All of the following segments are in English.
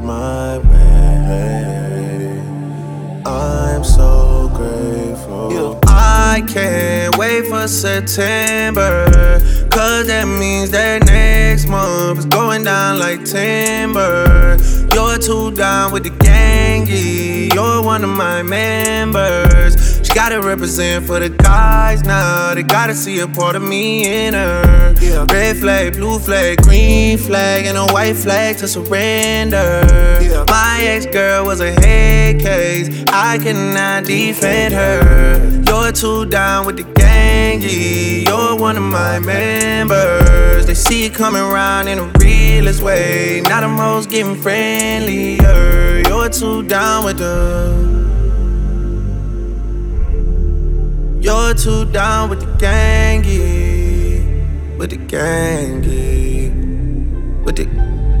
my way. I'm so grateful. I can't wait for September, cause that means that next month is going down like timber. You're too down with the gangy, you're one of my members. She gotta represent for the guys now, they gotta see a part of me in her. Red flag, blue flag, green flag, and a white flag to surrender. My ex-girl was a head case, I cannot defend her. You're too down with the gangy, you're one of my members. They see it coming around in the realest way, now them hoes getting friendlier. You're too down with You're too down with the gangy, with the gangy, with the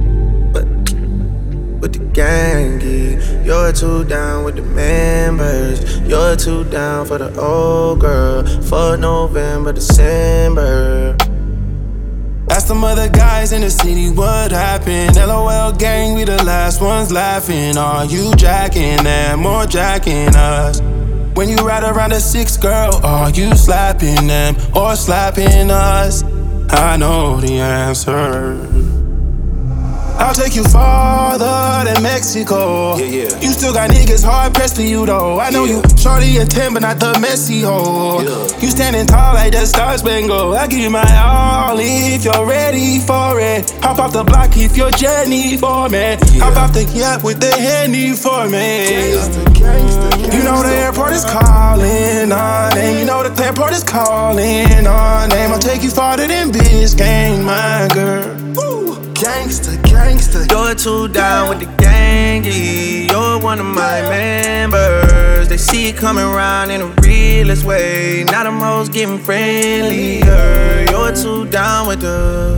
gangy. You're too down with the members. You're too down for the old girl, for November, December. Ask them other guys in the city what happened. LOL gang, we the last ones laughing. Are you jacking them or jacking us? When you ride around a 6 girl, are you slapping them or slapping us? I know the answer. I'll take you farther than Mexico. You still got niggas hard pressed for you though. I know you shorty and 10, but not the messy hoe. You standing tall like the Star Spangled. I give you my all if you're ready for it. Hop off the block if you're Jenny for me. Hop off the yacht with the Henny for me. You know the airport is calling our name. You know the airport is calling our name. I'll take you farther than Biscayne, my girl. Gangsta, gangsta. You're too down with the gangy, you're one of my members. They see it coming around in the realest way, now them hoes getting friendlier. You're too down with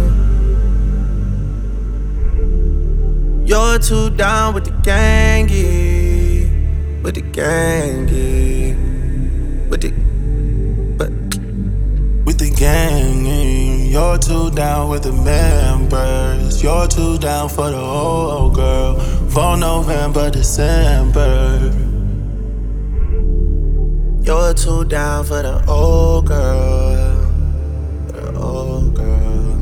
You're too down with the gangy, with the gangy, with the gang. You're too down with the members. You're too down for the old girl, for November, December. You're too down for the old girl, for the old girl.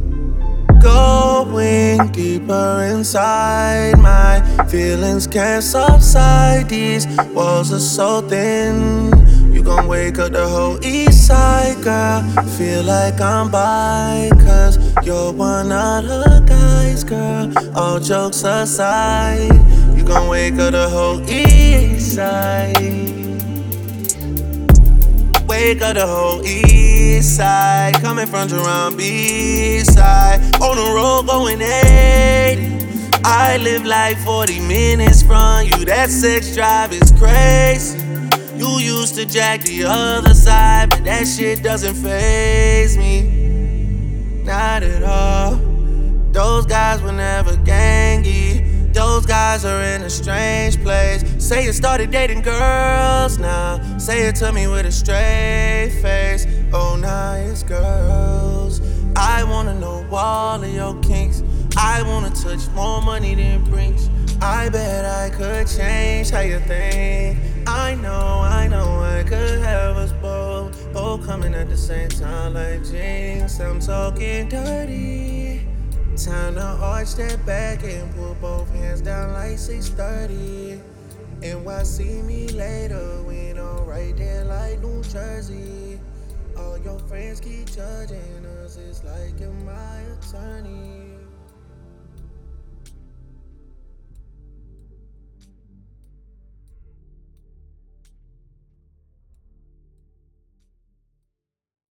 Going deeper inside, my feelings can't subside. These walls are so thin. You gon' wake up the whole east side, girl. Feel like I'm by, cause you're one of the guys, girl. All jokes aside, you gon' wake up the whole east side. Wake up the whole east side. Coming from Jerome B-side. On the road going 80. I live like 40 minutes from you. That sex drive is crazy. You used to jack the other side, but that shit doesn't faze me. Not at all. Those guys were never gangy. Those guys are in a strange place. Say you started dating girls now. Say it to me with a straight face. Oh, now it's girls. I wanna know all of your kinks. I wanna touch more money than Brinks. I bet I could change how you think. I know I could have us both coming at the same time like Jinx. I'm talking dirty. Time to arch that back and pull both hands down like 6:30. NYC me later, we know right there like New Jersey. All your friends keep judging us, it's like you're my attorney.